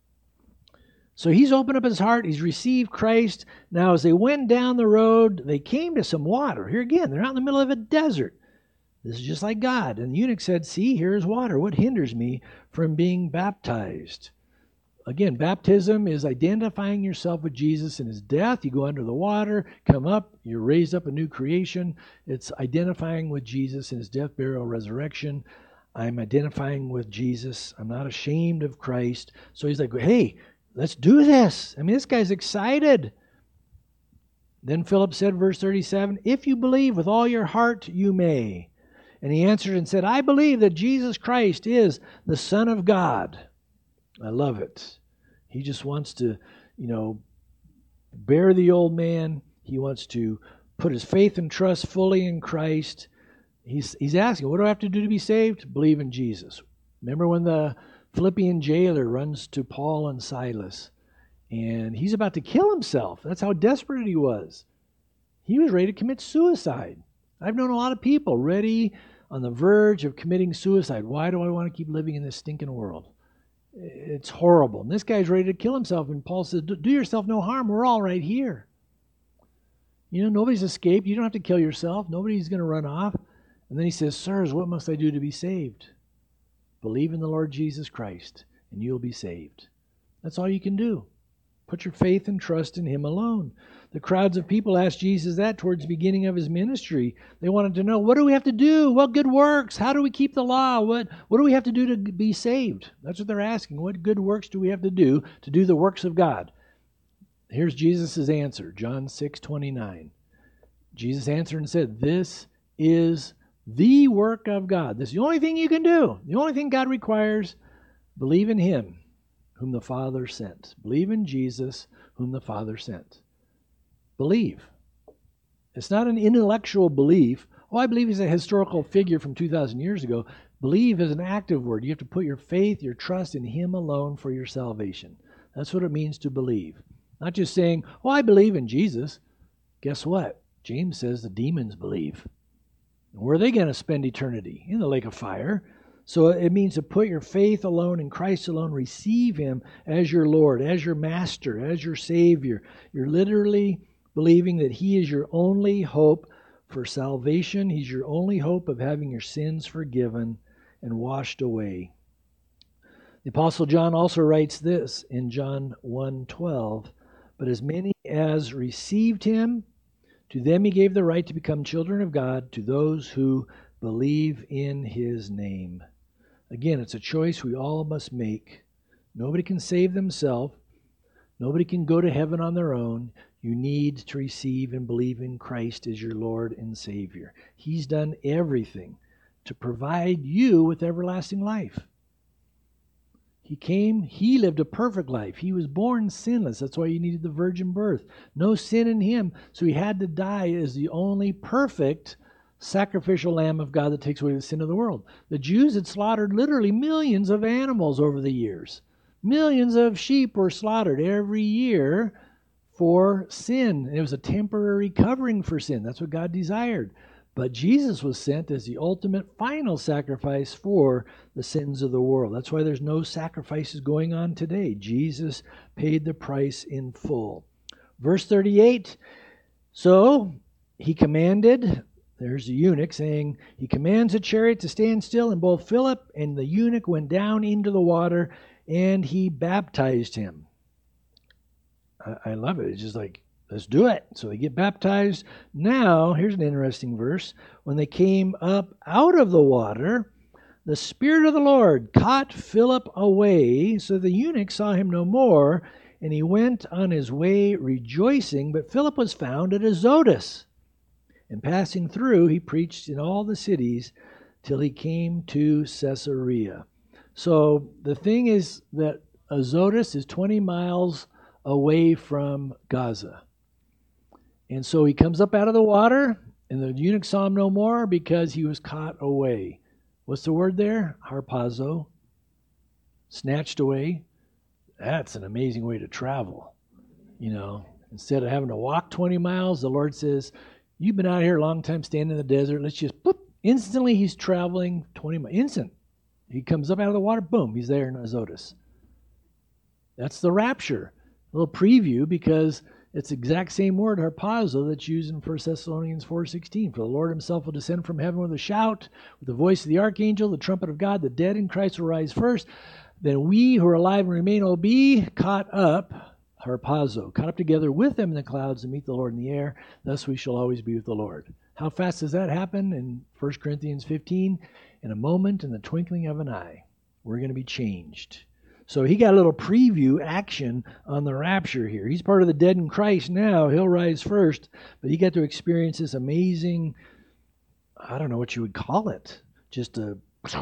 So he's opened up his heart. He's received Christ. Now as they went down the road, they came to some water. Here again, they're out in the middle of a desert. This is just like God. And the eunuch said, see, here is water. What hinders me from being baptized? Again, baptism is identifying yourself with Jesus in his death. You go under the water, come up, you're raised up a new creation. It's identifying with Jesus in his death, burial, resurrection. I'm identifying with Jesus. I'm not ashamed of Christ. So he's like, hey, let's do this. I mean, this guy's excited. Then Philip said, verse thirty-seven, if you believe with all your heart, you may. And he answered and said, I believe that Jesus Christ is the Son of God. I love it. He just wants to, you know, bear the old man. He wants to put his faith and trust fully in Christ. He's he's asking, what do I have to do to be saved? Believe in Jesus. Remember when the Philippian jailer runs to Paul and Silas, and he's about to kill himself. That's how desperate he was. He was ready to commit suicide. I've known a lot of people ready on the verge of committing suicide. Why do I want to keep living in this stinking world? It's horrible. And this guy's ready to kill himself. And Paul says, do yourself no harm. We're all right here. You know, nobody's escaped. You don't have to kill yourself. Nobody's going to run off. And then he says, sirs, what must I do to be saved? Believe in the Lord Jesus Christ, and you'll be saved. That's all you can do. Put your faith and trust in him alone. The crowds of people asked Jesus that towards the beginning of his ministry. They wanted to know, what do we have to do? What good works? How do we keep the law? What, what do we have to do to be saved? That's what they're asking. What good works do we have to do to do the works of God? Here's Jesus' answer, John six twenty-nine. Jesus answered and said, this is the work of God. This is the only thing you can do. The only thing God requires, believe in him whom the Father sent. Believe in Jesus whom the Father sent. Believe. It's not an intellectual belief. Oh, I believe he's a historical figure from two thousand years ago. Believe is an active word. You have to put your faith, your trust in him alone for your salvation. That's what it means to believe. Not just saying, oh, I believe in Jesus. Guess what? James says the demons believe. Where are they going to spend eternity? In the lake of fire. So it means to put your faith alone in Christ alone, receive him as your Lord, as your Master, as your Savior. You're literally believing that he is your only hope for salvation. He's your only hope of having your sins forgiven and washed away. The Apostle John also writes this in John one twelve, but as many as received him, to them he gave the right to become children of God, to those who believe in his name. Again, it's a choice we all must make. Nobody can save themselves. Nobody can go to heaven on their own. You need to receive and believe in Christ as your Lord and Savior. He's done everything to provide you with everlasting life. He came, he lived a perfect life. He was born sinless. That's why you needed the virgin birth. No sin in him. So he had to die as the only perfect sacrificial lamb of God that takes away the sin of the world. The Jews had slaughtered literally millions of animals over the years. Millions of sheep were slaughtered every year for sin. And it was a temporary covering for sin. That's what God desired. But Jesus was sent as the ultimate final sacrifice for the sins of the world. That's why there's no sacrifices going on today. Jesus paid the price in full. Verse thirty-eight, so he commanded, there's the eunuch saying, he commands a chariot to stand still, and both Philip and the eunuch went down into the water, and he baptized him. I, I love it. It's just like, let's do it. So they get baptized. Now, here's an interesting verse. When they came up out of the water, the Spirit of the Lord caught Philip away, so the eunuch saw him no more, and he went on his way rejoicing. But Philip was found at Azotus, and passing through, he preached in all the cities till he came to Caesarea. So the thing is that Azotus is twenty miles away from Gaza. And so he comes up out of the water, and the eunuch saw him no more because he was caught away. What's the word there? Harpazo. Snatched away. That's an amazing way to travel. You know, Instead of having to walk twenty miles, the Lord says, you've been out here a long time standing in the desert. Let's just, boop, instantly he's traveling twenty miles. Instant. He comes up out of the water, boom, he's there in Azotus. That's the rapture. A little preview, because it's the exact same word, harpazo, that's used in First Thessalonians four sixteen. For the Lord himself will descend from heaven with a shout, with the voice of the archangel, the trumpet of God. The dead in Christ will rise first. Then we who are alive and remain will be caught up, harpazo, caught up together with them in the clouds to meet the Lord in the air. Thus we shall always be with the Lord. How fast does that happen? In First Corinthians fifteen, in a moment, in the twinkling of an eye, we're going to be changed. So he got a little preview action on the rapture here. He's part of the dead in Christ now. He'll rise first, but he got to experience this amazing, I don't know what you would call it, just a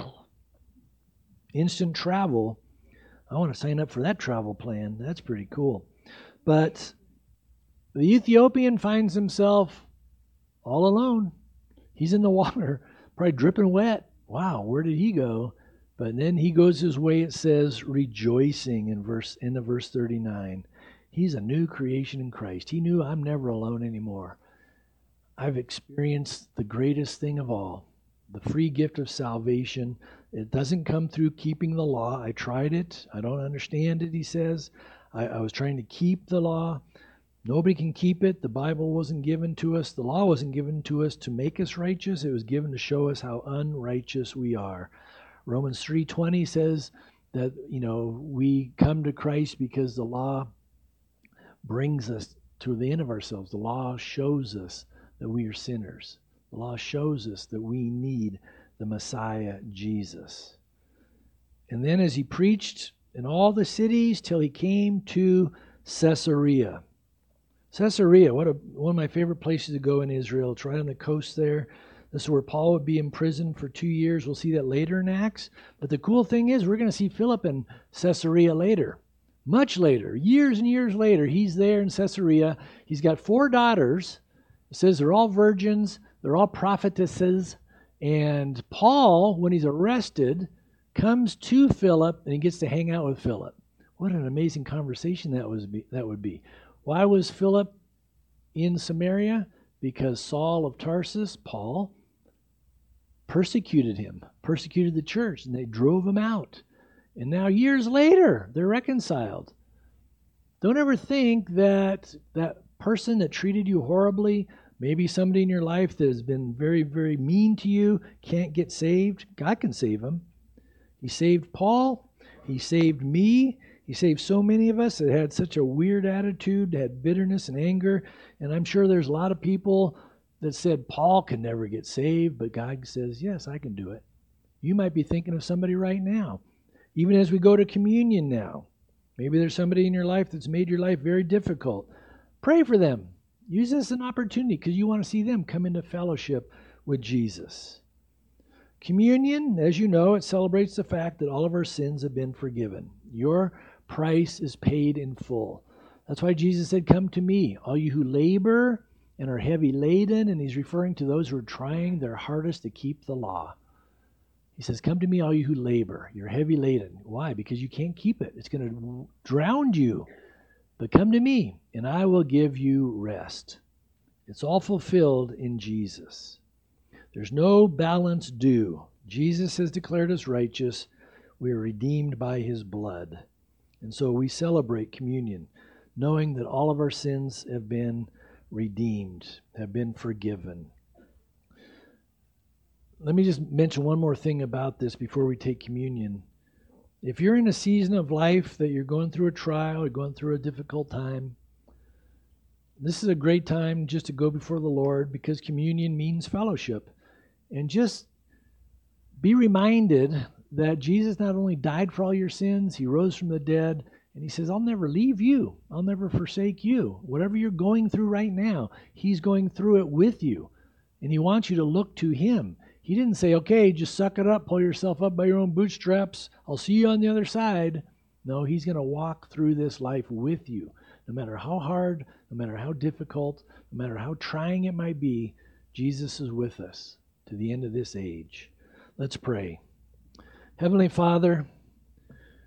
instant travel. I want to sign up for that travel plan. That's pretty cool. But the Ethiopian finds himself all alone. He's in the water, probably dripping wet. Wow, where did he go? But then he goes his way, it says, rejoicing in verse in the verse thirty-nine. He's a new creation in Christ. He knew, I'm never alone anymore. I've experienced the greatest thing of all, the free gift of salvation. It doesn't come through keeping the law. I tried it. I don't understand it, he says. I, I was trying to keep the law. Nobody can keep it. The Bible wasn't given to us. The law wasn't given to us to make us righteous. It was given to show us how unrighteous we are. Romans three twenty says that, you know, we come to Christ because the law brings us to the end of ourselves. The law shows us that we are sinners. The law shows us that we need the Messiah, Jesus. And then as he preached in all the cities till he came to Caesarea. Caesarea, what a, one of my favorite places to go in Israel. It's right on the coast there. This is where Paul would be imprisoned for two years. We'll see that later in Acts. But the cool thing is we're going to see Philip in Caesarea later. Much later. Years and years later. He's there in Caesarea. He's got four daughters. It says they're all virgins. They're all prophetesses. And Paul, when he's arrested, comes to Philip and he gets to hang out with Philip. What an amazing conversation that was be, that would be. Why was Philip in Samaria? Because Saul of Tarsus, Paul, persecuted him, persecuted the church, and they drove him out. And now years later, they're reconciled. Don't ever think that that person that treated you horribly, maybe somebody in your life that has been very, very mean to you, can't get saved. God can save them. He saved Paul. He saved me. He saved so many of us that had such a weird attitude, that had bitterness and anger. And I'm sure there's a lot of people that said, Paul can never get saved, but God says, yes, I can do it. You might be thinking of somebody right now. Even as we go to communion now, maybe there's somebody in your life that's made your life very difficult. Pray for them. Use this as an opportunity because you want to see them come into fellowship with Jesus. Communion, as you know, it celebrates the fact that all of our sins have been forgiven. Your price is paid in full. That's why Jesus said, come to me, all you who labor and are heavy laden, and he's referring to those who are trying their hardest to keep the law. He says, come to me, all you who labor. You're heavy laden. Why? Because you can't keep it. It's going to drown you. But come to me, and I will give you rest. It's all fulfilled in Jesus. There's no balance due. Jesus has declared us righteous. We are redeemed by his blood. And so we celebrate communion, knowing that all of our sins have been redeemed, have been forgiven. Let me just mention one more thing about this before we take communion. If you're in a season of life that you're going through a trial or going through a difficult time, this is a great time just to go before the Lord because communion means fellowship. And just be reminded that Jesus not only died for all your sins, he rose from the dead, and he says, I'll never leave you. I'll never forsake you. Whatever you're going through right now, he's going through it with you. And he wants you to look to him. He didn't say, okay, just suck it up, pull yourself up by your own bootstraps. I'll see you on the other side. No, he's going to walk through this life with you. No matter how hard, no matter how difficult, no matter how trying it might be, Jesus is with us to the end of this age. Let's pray. Heavenly Father,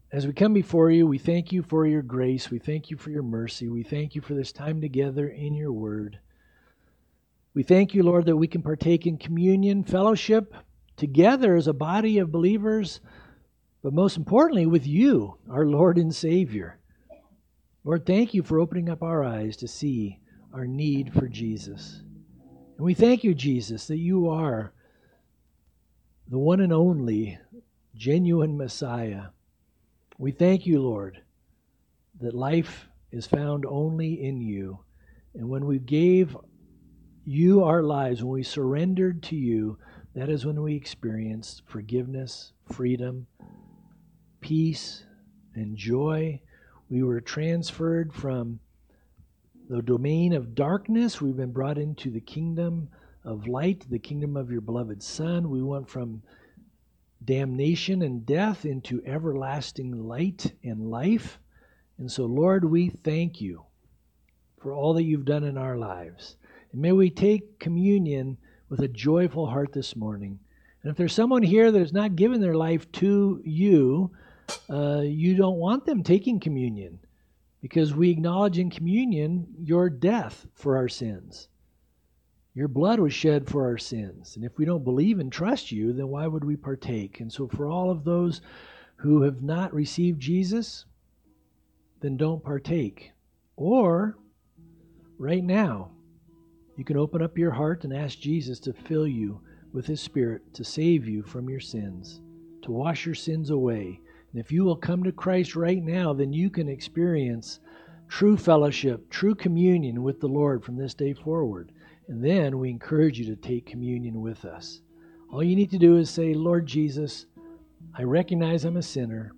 as we come before you, we thank you for your grace. We thank you for your mercy. We thank you for this time together in your word. We thank you, Lord, that we can partake in communion, fellowship together as a body of believers, but most importantly with you, our Lord and Savior. Lord, thank you for opening up our eyes to see our need for Jesus. And we thank you, Jesus, that you are the one and only genuine Messiah. We thank you, Lord, that life is found only in you. And when we gave you our lives, when we surrendered to you, that is when we experienced forgiveness, freedom, peace, and joy. We were transferred from the domain of darkness. We've been brought into the kingdom of light, the kingdom of your beloved Son. We went from damnation and death into everlasting light and life. And so, Lord, we thank you for all that you've done in our lives. And may we take communion with a joyful heart this morning. And if there's someone here that has not given their life to you, uh, you don't want them taking communion, because we acknowledge in communion your death for our sins. Your blood was shed for our sins. And if we don't believe and trust you, then why would we partake? And so for all of those who have not received Jesus, then don't partake. Or, right now, you can open up your heart and ask Jesus to fill you with his Spirit, to save you from your sins, to wash your sins away. And if you will come to Christ right now, then you can experience true fellowship, true communion with the Lord from this day forward. And then we encourage you to take communion with us. All you need to do is say, Lord Jesus, I recognize I'm a sinner.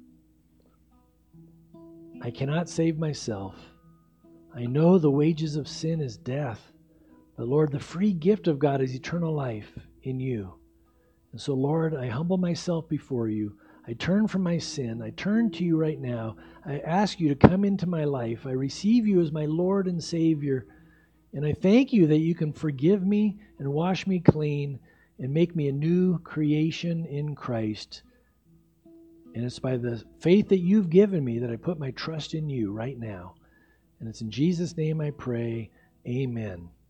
I cannot save myself. I know the wages of sin is death. But Lord, the free gift of God is eternal life in you. And so, Lord, I humble myself before you. I turn from my sin. I turn to you right now. I ask you to come into my life. I receive you as my Lord and Savior. And I thank you that you can forgive me and wash me clean and make me a new creation in Christ. And it's by the faith that you've given me that I put my trust in you right now. And it's in Jesus' name I pray. Amen.